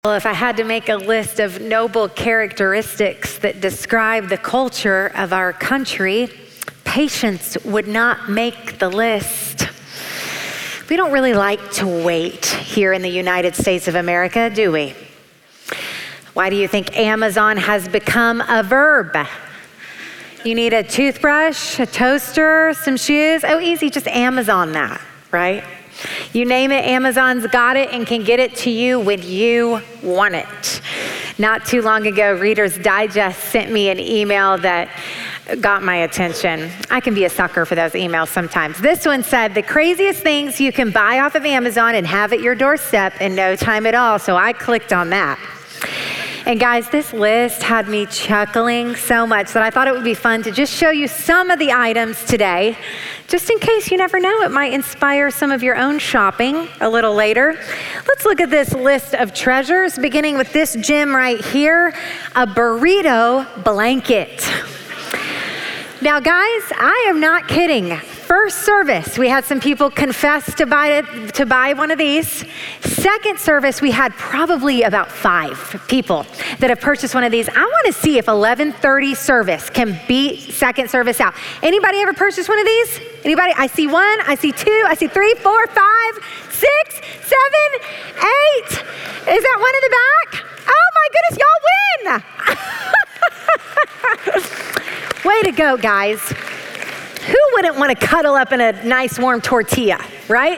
Well, if I had to make a list of noble characteristics that describe the culture of our country, patience would not make the list. We don't really like to wait here in the United States of America, do we? Why do you think Amazon has become a verb? You need a toothbrush, a toaster, some shoes. Oh, easy, just Amazon that, right? You name it, Amazon's got it and can get it to you when you want it. Not too long ago, Reader's Digest sent me an email that got my attention. I can be a sucker for those emails sometimes. This one said, the craziest things you can buy off of Amazon and have at your doorstep in no time at all. So I clicked on that. And guys, this list had me chuckling so much that I thought it would be fun to just show you some of the items today, just in case you never know, it might inspire some of your own shopping a little later. Let's look at this list of treasures, beginning with this gem right here, a burrito blanket. Now guys, I am not kidding. First service, we had some people confess to buy one of these. Second service, we had probably about 5 people that have purchased one of these. I want to see if 11:30 service can beat second service out. Anybody ever purchased one of these? Anybody? I see 1, I see 2, I see 3, 4, 5, 6, 7, 8. Is that one in the back? Oh my goodness, y'all win! Way to go, guys. Who wouldn't want to cuddle up in a nice warm tortilla, right?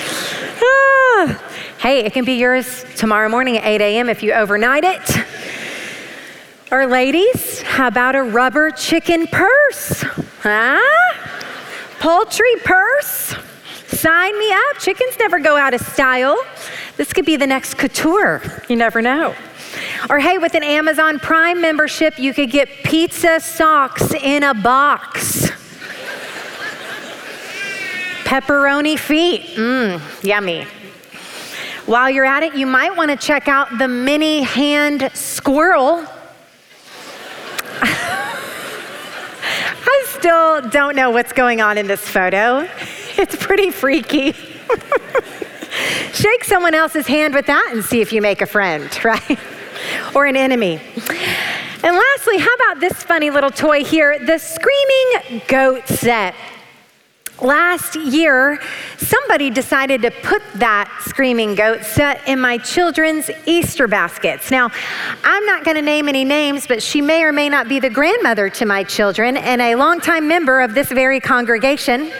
Hey, it can be yours tomorrow morning at 8 a.m. if you overnight it. Or ladies, how about a rubber chicken purse? Huh? Poultry purse? Sign me up. Chickens never go out of style. This could be the next couture. You never know. Or hey, with an Amazon Prime membership, you could get pizza socks in a box. Pepperoni feet, yummy. While you're at it, you might want to check out the mini hand squirrel. I still don't know what's going on in this photo. It's pretty freaky. Shake someone else's hand with that and see if you make a friend, right? Or an enemy. And lastly, how about this funny little toy here, the Screaming Goat set. Last year, somebody decided to put that Screaming Goat set in my children's Easter baskets. Now, I'm not going to name any names, but she may or may not be the grandmother to my children and a longtime member of this very congregation.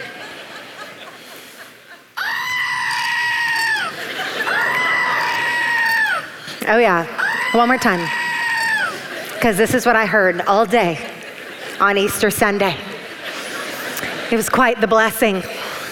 Oh yeah, one more time, because this is what I heard all day on Easter Sunday. It was quite the blessing.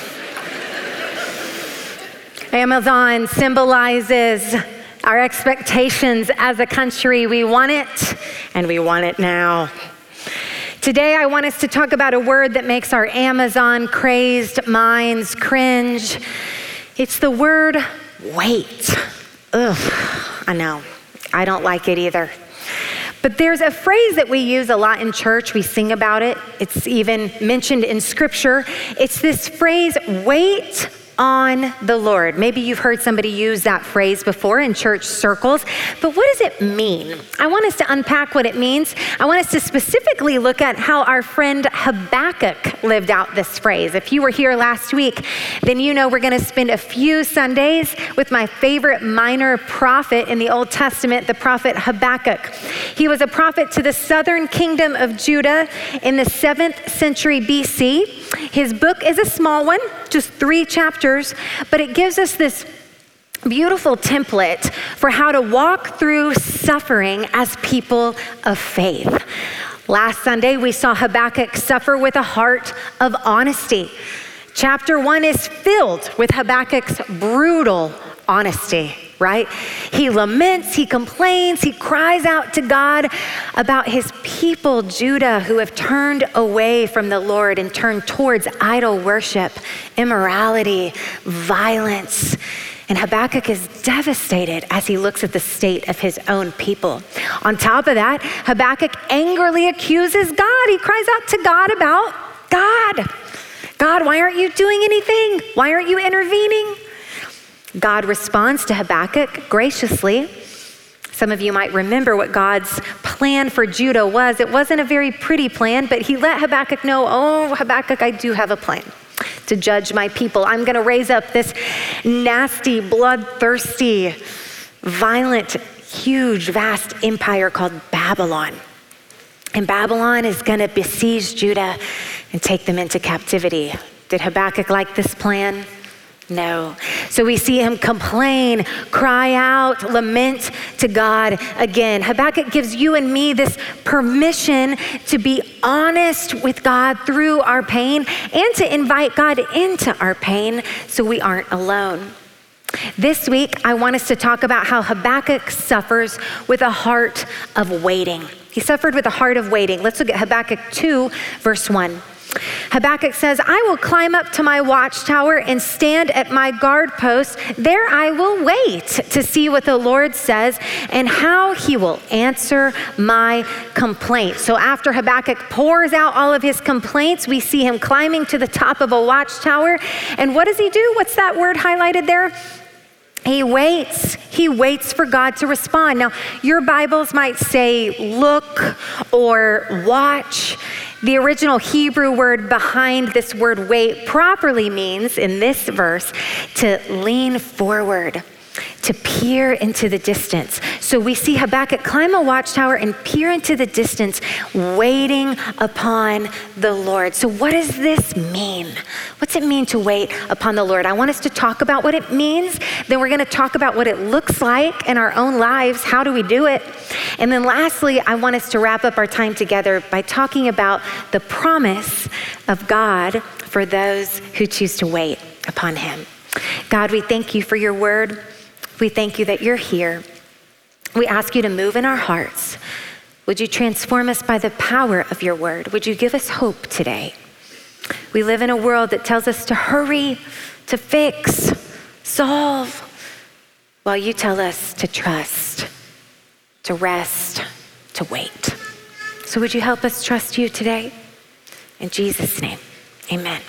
Amazon symbolizes our expectations as a country. We want it, and we want it now. Today, I want us to talk about a word that makes our Amazon-crazed minds cringe. It's the word wait. Ugh, I know. I don't like it either. But there's a phrase that we use a lot in church. We sing about it. It's even mentioned in scripture. It's this phrase, wait on the Lord. Maybe you've heard somebody use that phrase before in church circles, but what does it mean? I want us to unpack what it means. I want us to specifically look at how our friend Habakkuk lived out this phrase. If you were here last week, then you know we're going to spend a few Sundays with my favorite minor prophet in the Old Testament, the prophet Habakkuk. He was a prophet to the southern kingdom of Judah in the 7th century BC. His book is a small one, just 3 chapters, but it gives us this beautiful template for how to walk through suffering as people of faith. Last Sunday, we saw Habakkuk suffer with a heart of honesty. Chapter 1 is filled with Habakkuk's brutal honesty, right? He laments, he complains, he cries out to God about his people, Judah, who have turned away from the Lord and turned towards idol worship, immorality, violence. And Habakkuk is devastated as he looks at the state of his own people. On top of that, Habakkuk angrily accuses God. He cries out to God about God, why aren't you doing anything? Why aren't you intervening? God responds to Habakkuk graciously Some of you might remember what God's plan for Judah was. It wasn't a very pretty plan, but he let Habakkuk know, oh, Habakkuk, I do have a plan to judge my people. I'm going to raise up this nasty, bloodthirsty, violent, huge, vast empire called Babylon. And Babylon is going to besiege Judah and take them into captivity. Did Habakkuk like this plan? No. So we see him complain, cry out, lament to God again. Habakkuk gives you and me this permission to be honest with God through our pain and to invite God into our pain so we aren't alone. This week, I want us to talk about how Habakkuk suffers with a heart of waiting. He suffered with a heart of waiting. Let's look at Habakkuk 2, verse 1. Habakkuk says, I will climb up to my watchtower and stand at my guard post. There I will wait to see what the Lord says and how he will answer my complaint. So after Habakkuk pours out all of his complaints, we see him climbing to the top of a watchtower. And what does he do? What's that word highlighted there? He waits. He waits for God to respond. Now, your Bibles might say look or watch. The original Hebrew word behind this word wait properly means, in this verse, to lean forward, to peer into the distance. So we see Habakkuk climb a watchtower and peer into the distance, waiting upon the Lord. So what does this mean? What's it mean to wait upon the Lord? I want us to talk about what it means. Then we're going to talk about what it looks like in our own lives. How do we do it? And then lastly, I want us to wrap up our time together by talking about the promise of God for those who choose to wait upon him. God, we thank you for your word. We thank you that you're here. We ask you to move in our hearts. Would you transform us by the power of your word? Would you give us hope today? We live in a world that tells us to hurry, to fix, solve, while you tell us to trust, to rest, to wait. So would you help us trust you today? In Jesus' name, amen.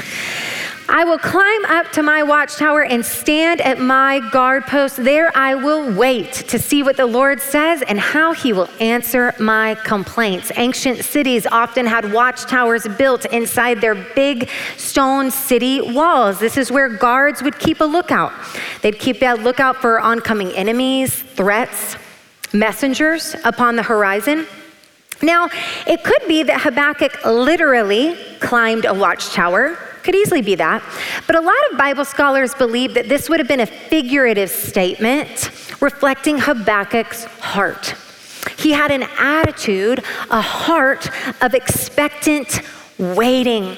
I will climb up to my watchtower and stand at my guard post. There I will wait to see what the Lord says and how he will answer my complaints. Ancient cities often had watchtowers built inside their big stone city walls. This is where guards would keep a lookout. They'd keep a lookout for oncoming enemies, threats, messengers upon the horizon. Now, it could be that Habakkuk literally climbed a watchtower. Could easily be that. But a lot of Bible scholars believe that this would have been a figurative statement reflecting Habakkuk's heart. He had an attitude, a heart of expectant waiting.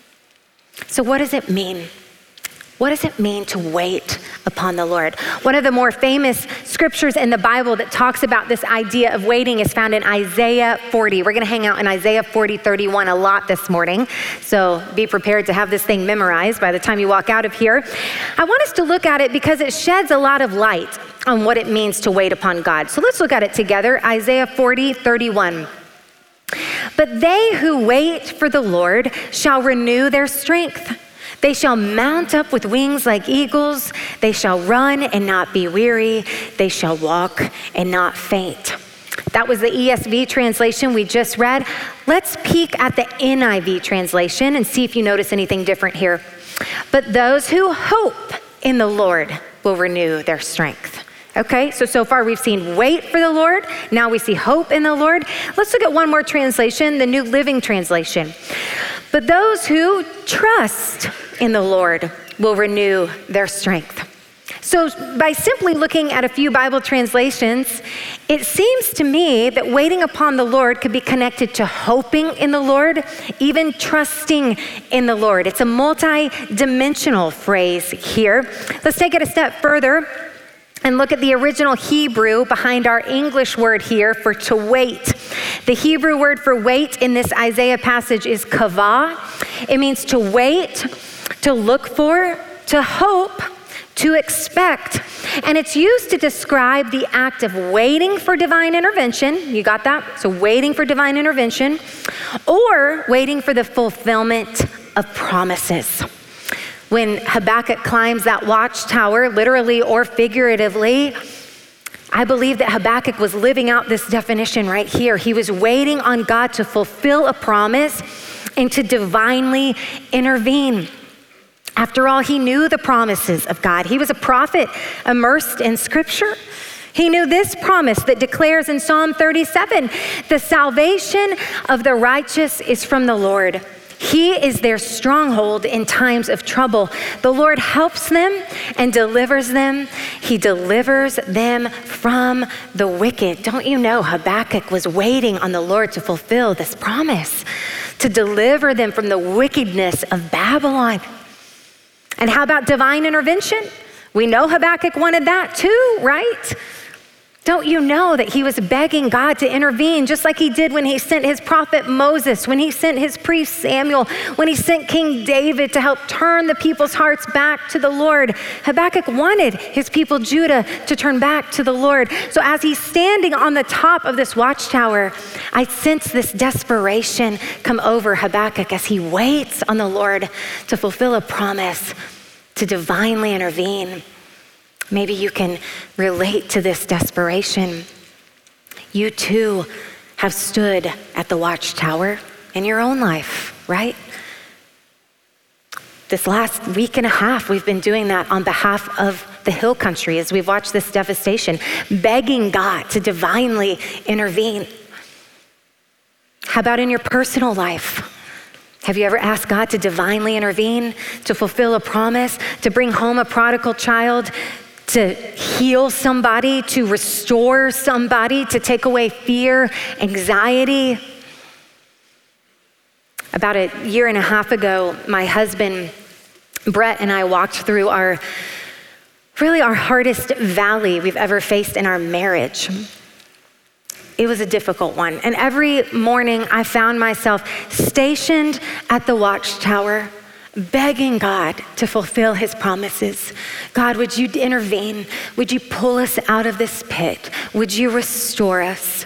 So what does it mean? What does it mean to wait upon the Lord? One of the more famous scriptures in the Bible that talks about this idea of waiting is found in Isaiah 40. We're going to hang out in Isaiah 40:31 a lot this morning. So be prepared to have this thing memorized by the time you walk out of here. I want us to look at it because it sheds a lot of light on what it means to wait upon God. So let's look at it together. Isaiah 40:31. But they who wait for the Lord shall renew their strength. They shall mount up with wings like eagles. They shall run and not be weary. They shall walk and not faint. That was the ESV translation we just read. Let's peek at the NIV translation and see if you notice anything different here. But those who hope in the Lord will renew their strength. Okay, so far we've seen wait for the Lord. Now we see hope in the Lord. Let's look at one more translation, the New Living Translation. But those who trust in the Lord will renew their strength. So by simply looking at a few Bible translations, it seems to me that waiting upon the Lord could be connected to hoping in the Lord, even trusting in the Lord. It's a multi-dimensional phrase here. Let's take it a step further and look at the original Hebrew behind our English word here for to wait. The Hebrew word for wait in this Isaiah passage is kavah. It means to wait, to look for, to hope, to expect. And it's used to describe the act of waiting for divine intervention. You got that? So waiting for divine intervention or waiting for the fulfillment of promises. When Habakkuk climbs that watchtower, literally or figuratively, I believe that Habakkuk was living out this definition right here. He was waiting on God to fulfill a promise and to divinely intervene. After all, he knew the promises of God. He was a prophet immersed in scripture. He knew this promise that declares in Psalm 37, the salvation of the righteous is from the Lord. He is their stronghold in times of trouble. The Lord helps them and delivers them. He delivers them from the wicked. Don't you know Habakkuk was waiting on the Lord to fulfill this promise, to deliver them from the wickedness of Babylon? And how about divine intervention? We know Habakkuk wanted that too, right? Don't you know that he was begging God to intervene, just like he did when he sent his prophet Moses, when he sent his priest Samuel, when he sent King David to help turn the people's hearts back to the Lord. Habakkuk wanted his people Judah to turn back to the Lord. So as he's standing on the top of this watchtower, I sense this desperation come over Habakkuk as he waits on the Lord to fulfill a promise, to divinely intervene. Maybe you can relate to this desperation. You too have stood at the watchtower in your own life, right? This last week and a half, we've been doing that on behalf of the Hill Country as we've watched this devastation, begging God to divinely intervene. How about in your personal life? Have you ever asked God to divinely intervene, to fulfill a promise, to bring home a prodigal child, to heal somebody, to restore somebody, to take away fear, anxiety? About a year and a half ago, my husband, Brett, and I walked through our hardest valley we've ever faced in our marriage. It was a difficult one. And every morning I found myself stationed at the watchtower, begging God to fulfill his promises. God, would you intervene? Would you pull us out of this pit? Would you restore us?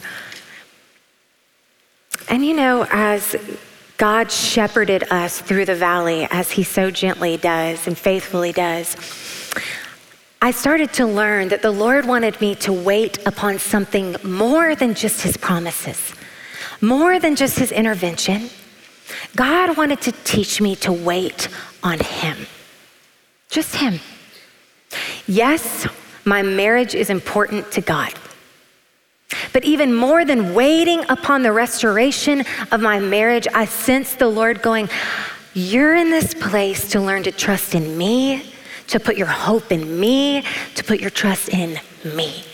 And you know, as God shepherded us through the valley, as he so gently does and faithfully does, I started to learn that the Lord wanted me to wait upon something more than just his promises, more than just his intervention. God wanted to teach me to wait on him, just him. Yes, my marriage is important to God. But even more than waiting upon the restoration of my marriage, I sense the Lord going, you're in this place to learn to trust in me, to put your hope in me, to put your trust in me.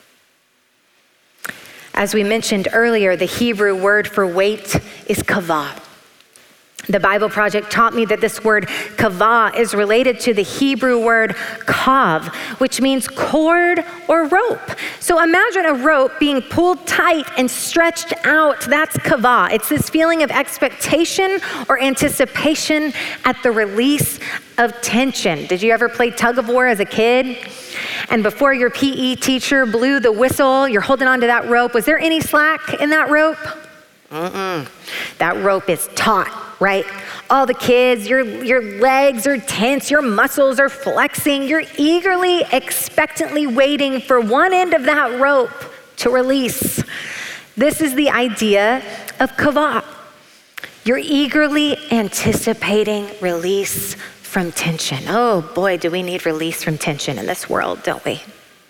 As we mentioned earlier, the Hebrew word for wait is kavah. The Bible Project taught me that this word kavah is related to the Hebrew word kav, which means cord or rope. So imagine a rope being pulled tight and stretched out. That's kavah. It's this feeling of expectation or anticipation at the release of tension. Did you ever play tug of war as a kid? And before your PE teacher blew the whistle, you're holding onto that rope. Was there any slack in that rope? That rope is taut, right? All the kids, your legs are tense, your muscles are flexing. You're eagerly, expectantly waiting for one end of that rope to release. This is the idea of kavah. You're eagerly anticipating release from tension. Oh boy, do we need release from tension in this world, don't we?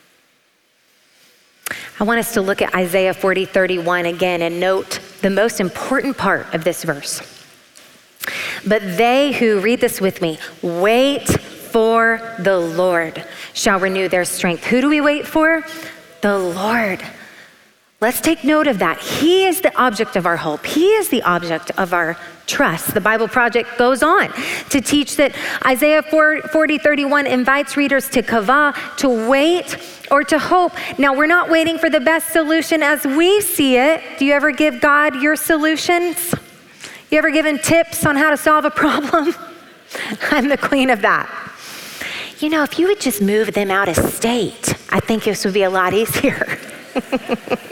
I want us to look at Isaiah 40:31 again and note the most important part of this verse. But they who, read this with me, wait for the Lord shall renew their strength. Who do we wait for? The Lord. Let's take note of that. He is the object of our hope. He is the object of our trust. The Bible Project goes on to teach that Isaiah 40:31 invites readers to kavah, to wait or to hope. Now, we're not waiting for the best solution as we see it. Do you ever give God your solutions? You ever given tips on how to solve a problem? I'm the queen of that. You know, if you would just move them out of state, I think this would be a lot easier.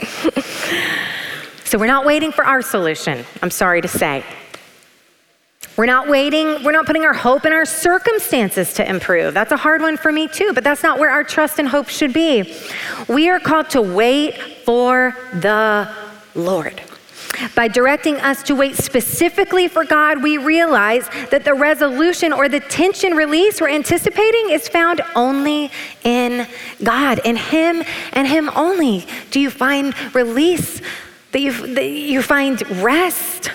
So we're not waiting for our solution, I'm sorry to say. We're not waiting. We're not putting our hope in our circumstances to improve. That's a hard one for me too, but that's not where our trust and hope should be. We are called to wait for the Lord. By directing us to wait specifically for God, we realize that the resolution or the tension release we're anticipating is found only in God. In Him and Him only do you find release, that you find rest.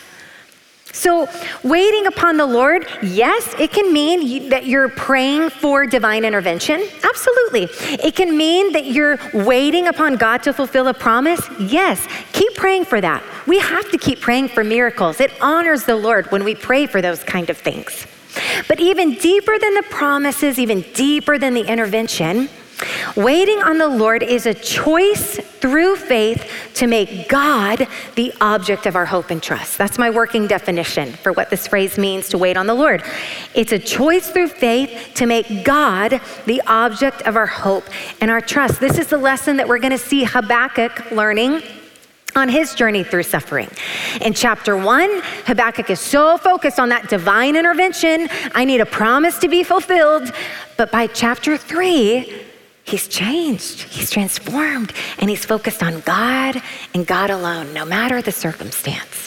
So waiting upon the Lord, yes, it can mean that you're praying for divine intervention. Absolutely. It can mean that you're waiting upon God to fulfill a promise. Yes, keep praying for that. We have to keep praying for miracles. It honors the Lord when we pray for those kind of things. But even deeper than the promises, even deeper than the intervention, waiting on the Lord is a choice through faith to make God the object of our hope and trust. That's my working definition for what this phrase means to wait on the Lord. It's a choice through faith to make God the object of our hope and our trust. This is the lesson that we're going to see Habakkuk learning on his journey through suffering. In chapter 1, Habakkuk is so focused on that divine intervention. I need a promise to be fulfilled. But by chapter 3, he's changed, he's transformed, and he's focused on God and God alone, no matter the circumstance.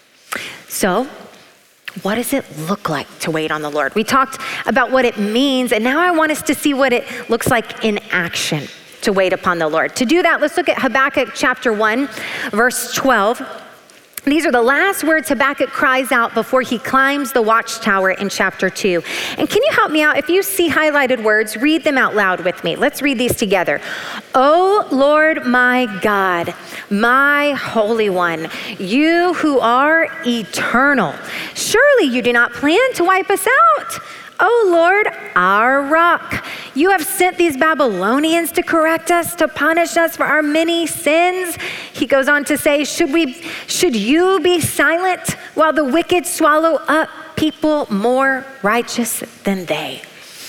So, what does it look like to wait on the Lord? We talked about what it means, and now I want us to see what it looks like in action to wait upon the Lord. To do that, let's look at Habakkuk chapter 1, verse 12. These are the last words Habakkuk cries out before he climbs the watchtower in chapter 2. And can you help me out? If you see highlighted words, read them out loud with me. Let's read these together. O Lord my God, my Holy One, you who are eternal, surely you do not plan to wipe us out. O Lord, our rock, you have sent these Babylonians to correct us, to punish us for our many sins. He goes on to say, should you be silent while the wicked swallow up people more righteous than they?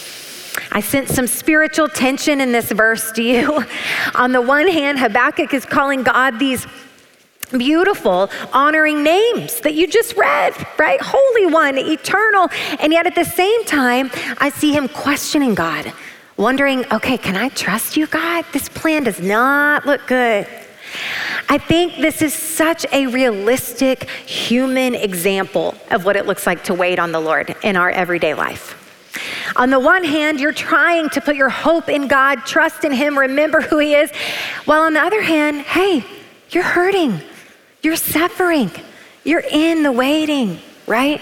I sense some spiritual tension in this verse, do you? On the one hand, Habakkuk is calling God these beautiful, honoring names that you just read, right? Holy One, eternal. And yet at the same time, I see him questioning God, wondering, okay, can I trust you, God? This plan does not look good. I think this is such a realistic human example of what it looks like to wait on the Lord in our everyday life. On the one hand, you're trying to put your hope in God, trust in Him, remember who He is. While on the other hand, hey, you're hurting. You're suffering. You're in the waiting, right?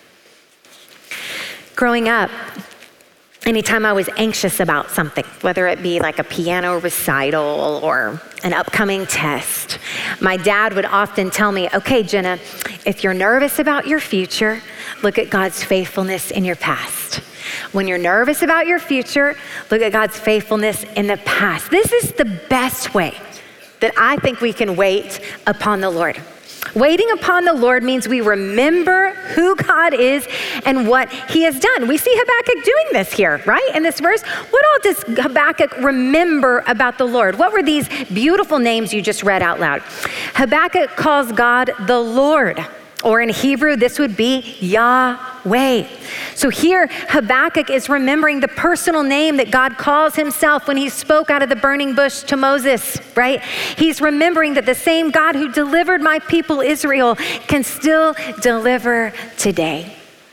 Growing up, anytime I was anxious about something, whether it be like a piano recital or an upcoming test, my dad would often tell me, okay, Jenna, if you're nervous about your future, look at God's faithfulness in your past. When you're nervous about your future, look at God's faithfulness in the past. This is the best way that I think we can wait upon the Lord. Waiting upon the Lord means we remember who God is and what He has done. We see Habakkuk doing this here, right? In this verse, what all does Habakkuk remember about the Lord? What were these beautiful names you just read out loud? Habakkuk calls God the Lord, or in Hebrew, this would be Yahweh. So here, Habakkuk is remembering the personal name that God calls Himself when He spoke out of the burning bush to Moses, right? He's remembering that the same God who delivered my people Israel can still deliver today.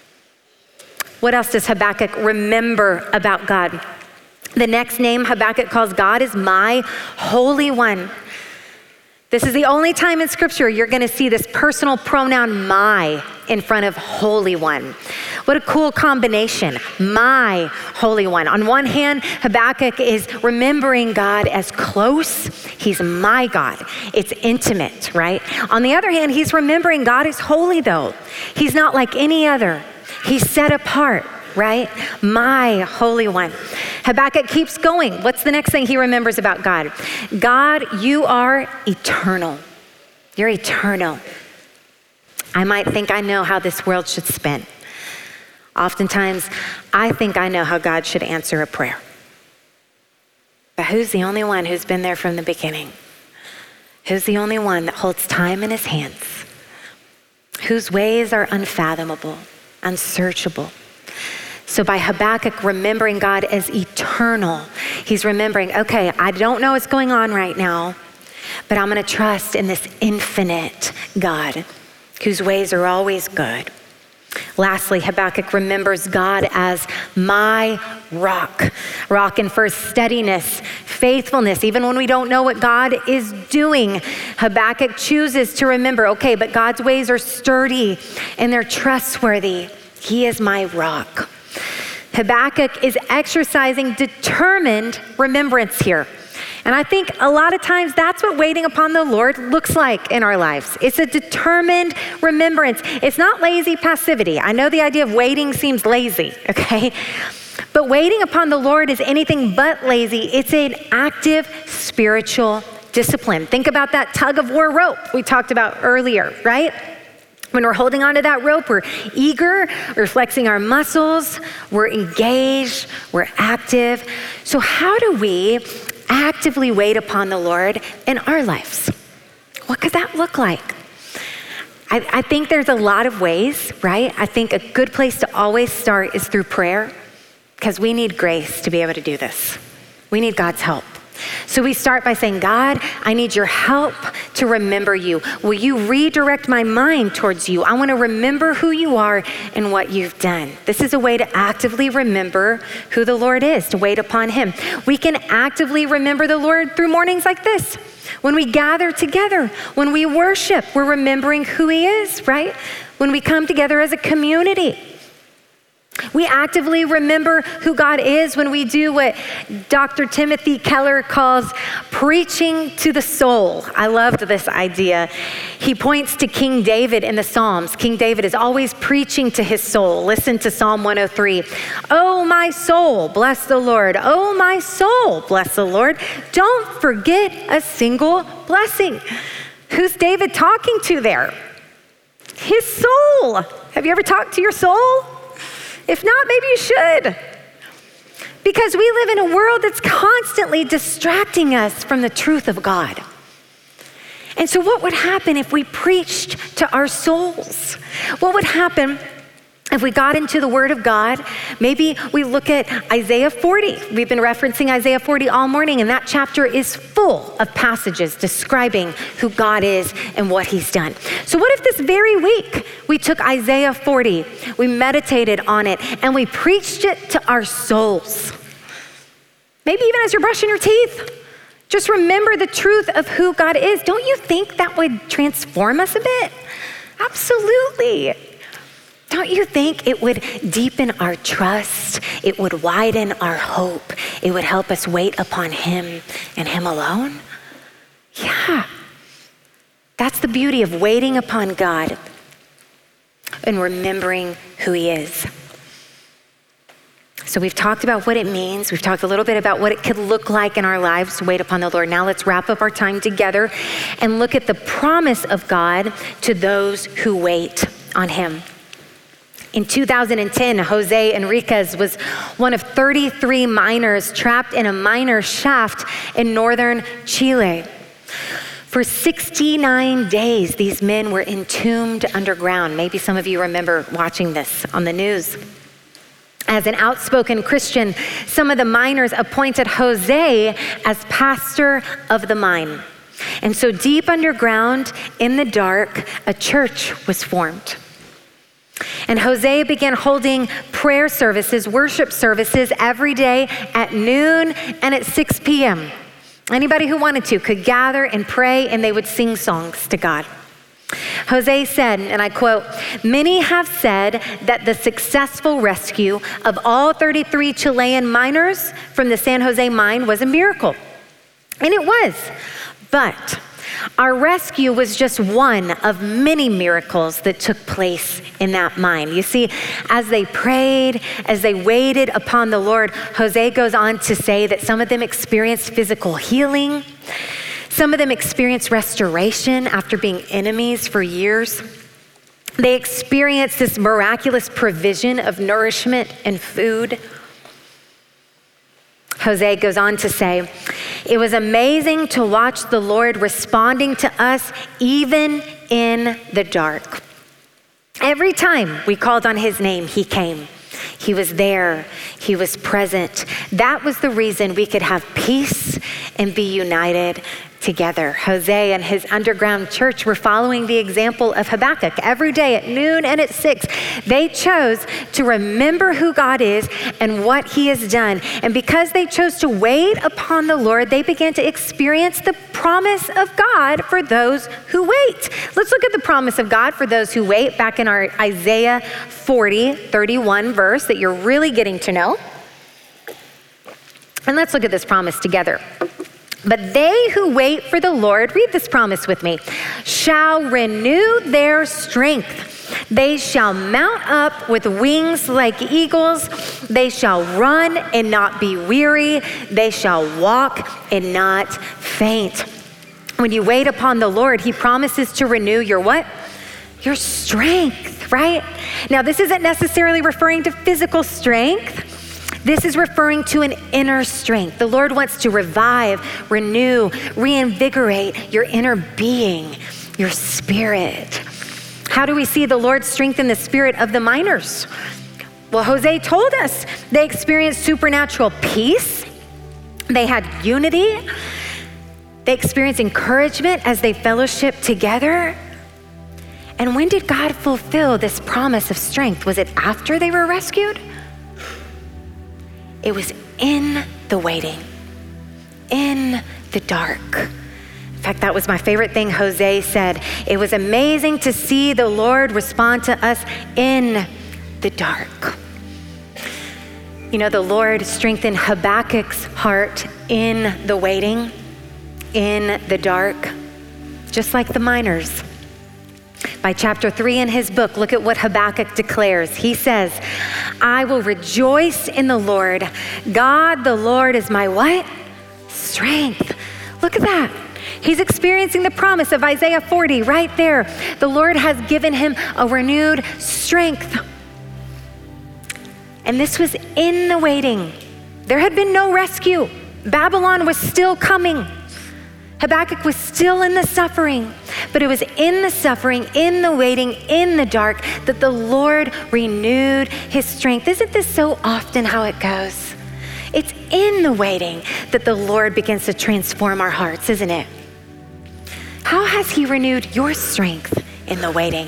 What else does Habakkuk remember about God? The next name Habakkuk calls God is my Holy One. This is the only time in Scripture you're going to see this personal pronoun my in front of Holy One. What a cool combination, my Holy One. On one hand, Habakkuk is remembering God as close. He's my God. It's intimate, right? On the other hand, he's remembering God is holy though. He's not like any other. He's set apart, right? My Holy One. Habakkuk keeps going. What's the next thing he remembers about God? God, you are eternal. You're eternal. I might think I know how this world should spin. Oftentimes, I think I know how God should answer a prayer. But who's the only one who's been there from the beginning? Who's the only one that holds time in His hands? Whose ways are unfathomable? unsearchable. So by Habakkuk remembering God as eternal, he's remembering, okay, I don't know what's going on right now, but I'm going to trust in this infinite God whose ways are always good. Lastly, Habakkuk remembers God as my rock. Rock infers steadiness, faithfulness. Even when we don't know what God is doing, Habakkuk chooses to remember, okay, but God's ways are sturdy and they're trustworthy. He is my rock. Habakkuk is exercising determined remembrance here. And I think a lot of times that's what waiting upon the Lord looks like in our lives. It's a determined remembrance. It's not lazy passivity. I know the idea of waiting seems lazy, okay? But waiting upon the Lord is anything but lazy. It's an active spiritual discipline. Think about that tug of war rope we talked about earlier, right? When we're holding onto that rope, we're eager, we're flexing our muscles, we're engaged, we're active. So how do we actively wait upon the Lord in our lives? What could that look like? I think there's a lot of ways, right? I think a good place to always start is through prayer, because we need grace to be able to do this. We need God's help. So we start by saying, God, I need your help to remember you. Will you redirect my mind towards you? I want to remember who you are and what you've done. This is a way to actively remember who the Lord is, to wait upon him. We can actively remember the Lord through mornings like this. When we gather together, when we worship, we're remembering who he is, right? When we come together as a community, we actively remember who God is when we do what Dr. Timothy Keller calls preaching to the soul. I loved this idea. He points to King David in the Psalms. King David is always preaching to his soul. Listen to Psalm 103. Oh, my soul, bless the Lord. Oh, my soul, bless the Lord. Don't forget a single blessing. Who's David talking to there? His soul. Have you ever talked to your soul? If not, maybe you should. Because we live in a world that's constantly distracting us from the truth of God. And so what would happen if we preached to our souls? What would happen if we got into the Word of God? Maybe we look at Isaiah 40. We've been referencing Isaiah 40 all morning, and that chapter is full of passages describing who God is and what he's done. So what if this very week we took Isaiah 40, we meditated on it, and we preached it to our souls? Maybe even as you're brushing your teeth, just remember the truth of who God is. Don't you think that would transform us a bit? Absolutely. Don't you think it would deepen our trust? It would widen our hope. It would help us wait upon him and him alone? Yeah. That's the beauty of waiting upon God and remembering who he is. So we've talked about what it means. We've talked a little bit about what it could look like in our lives to wait upon the Lord. Now let's wrap up our time together and look at the promise of God to those who wait on him. In 2010, Jose Enriquez was one of 33 miners trapped in a miner shaft in northern Chile. For 69 days, these men were entombed underground. Maybe some of you remember watching this on the news. As an outspoken Christian, some of the miners appointed Jose as pastor of the mine. And so deep underground, in the dark, a church was formed. And Jose began holding prayer services, worship services every day at noon and at 6 p.m. Anybody who wanted to could gather and pray, and they would sing songs to God. Jose said, and I quote, "Many have said that the successful rescue of all 33 Chilean miners from the San Jose mine was a miracle." And it was. But our rescue was just one of many miracles that took place in that mine. You see, as they prayed, as they waited upon the Lord, Jose goes on to say that some of them experienced physical healing. Some of them experienced restoration after being enemies for years. They experienced this miraculous provision of nourishment and food. Jose goes on to say, "It was amazing to watch the Lord responding to us even in the dark." Every time we called on his name, he came. He was there. He was present. That was the reason we could have peace and be united together. Hosea and his underground church were following the example of Habakkuk. Every day at noon and at 6, they chose to remember who God is and what he has done. And because they chose to wait upon the Lord, they began to experience the promise of God for those who wait. Let's look at the promise of God for those who wait back in our Isaiah 40:31 verse that you're really getting to know. And let's look at this promise together. But they who wait for the Lord, read this promise with me, shall renew their strength. They shall mount up with wings like eagles. They shall run and not be weary. They shall walk and not faint. When you wait upon the Lord, he promises to renew your what? Your strength, right? Now, this isn't necessarily referring to physical strength. This is referring to an inner strength. The Lord wants to revive, renew, reinvigorate your inner being, your spirit. How do we see the Lord strengthen the spirit of the miners? Well, Hosea told us they experienced supernatural peace. They had unity. They experienced encouragement as they fellowshiped together. And when did God fulfill this promise of strength? Was it after they were rescued? It was in the waiting, in the dark. In fact, that was my favorite thing Hosea said. It was amazing to see the Lord respond to us in the dark. You know, the Lord strengthened Habakkuk's heart in the waiting, in the dark, just like the miners. By chapter 3 in his book, look at what Habakkuk declares. He says, I will rejoice in the Lord. God, the Lord is my what? Strength. Look at that. He's experiencing the promise of Isaiah 40 right there. The Lord has given him a renewed strength. And this was in the waiting. There had been no rescue. Babylon was still coming. Habakkuk was still in the suffering, but it was in the suffering, in the waiting, in the dark that the Lord renewed his strength. Isn't this so often how it goes? It's in the waiting that the Lord begins to transform our hearts, isn't it? How has he renewed your strength in the waiting?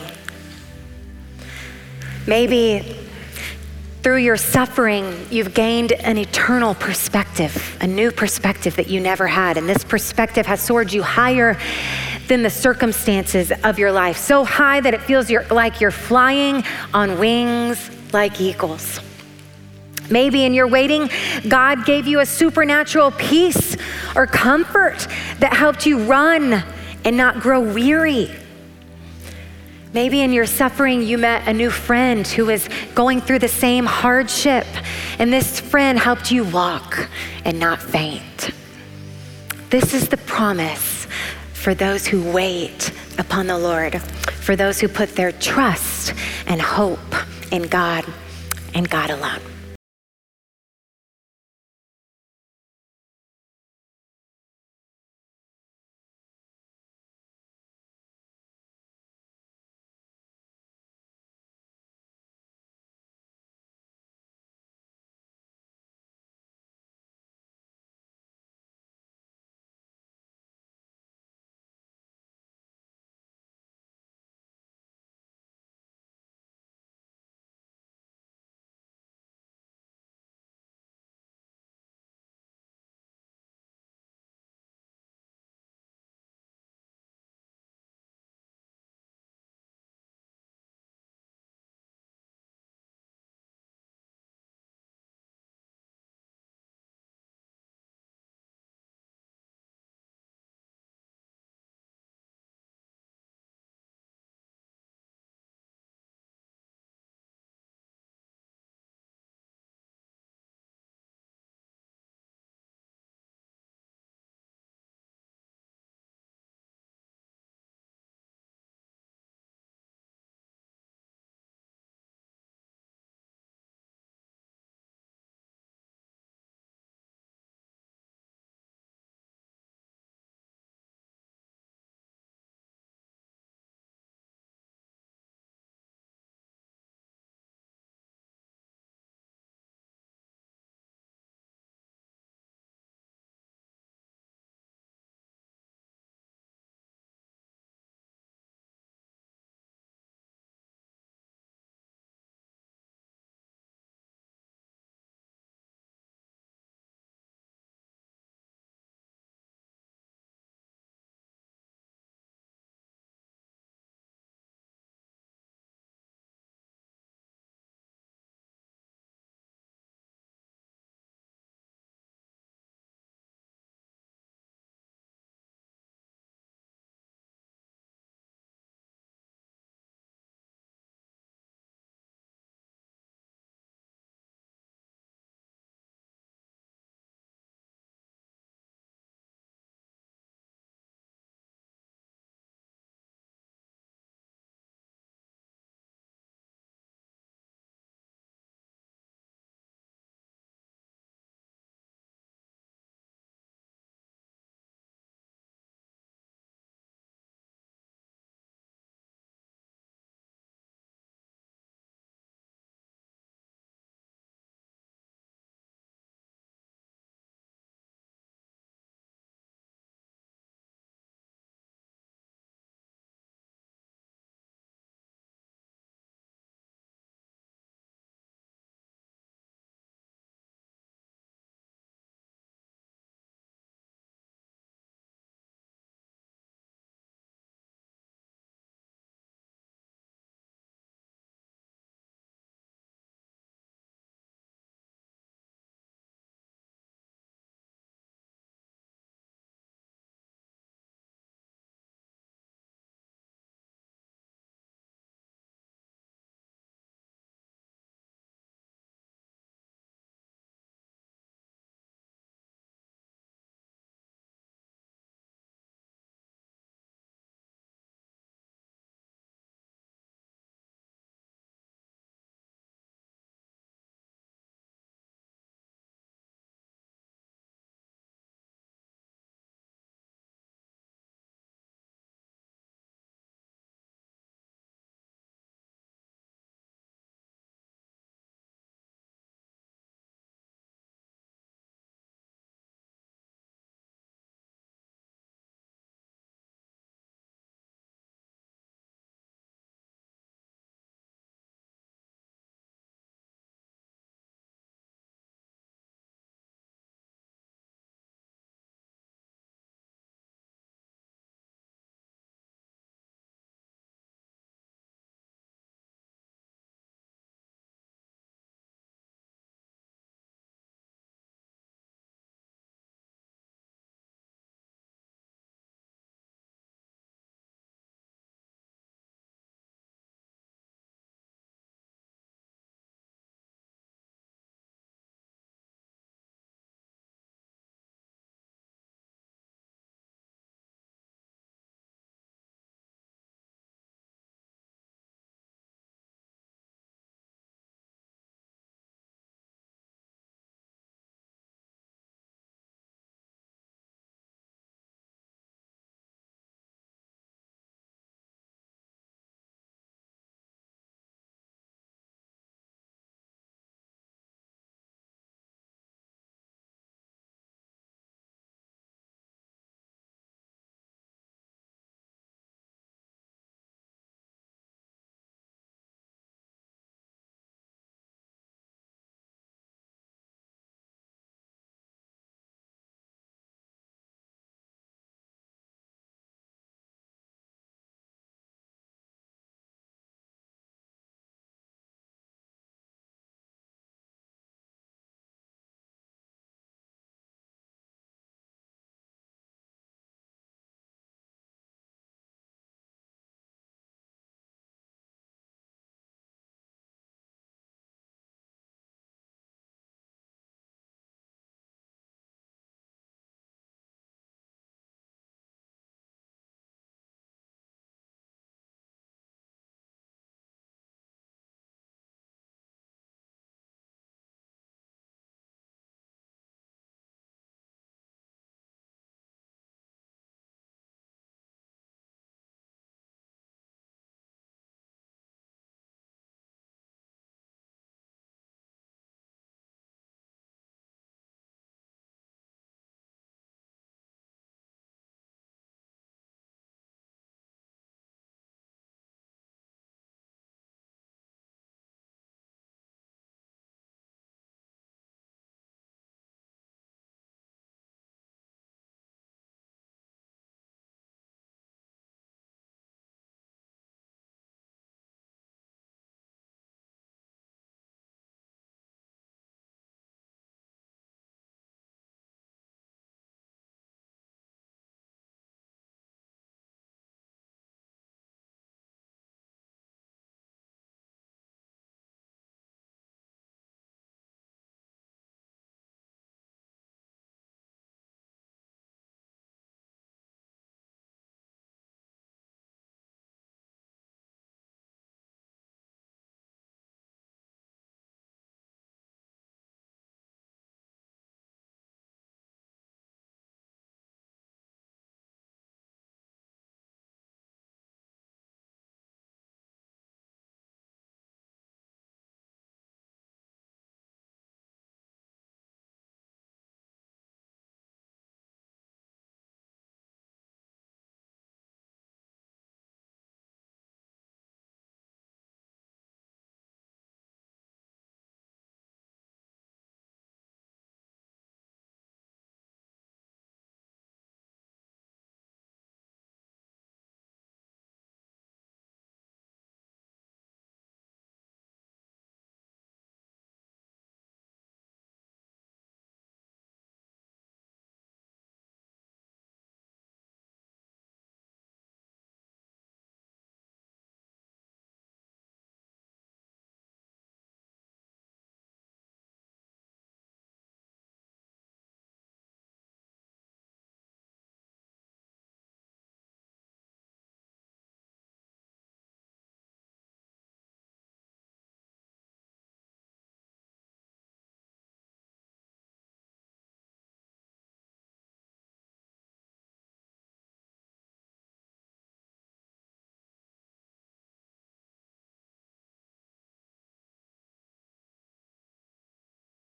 Maybe through your suffering, you've gained an eternal perspective, a new perspective that you never had. And this perspective has soared you higher than the circumstances of your life, so high that it feels like you're flying on wings like eagles. Maybe in your waiting, God gave you a supernatural peace or comfort that helped you run and not grow weary. Maybe in your suffering, you met a new friend who was going through the same hardship, and this friend helped you walk and not faint. This is the promise for those who wait upon the Lord, for those who put their trust and hope in God and God alone.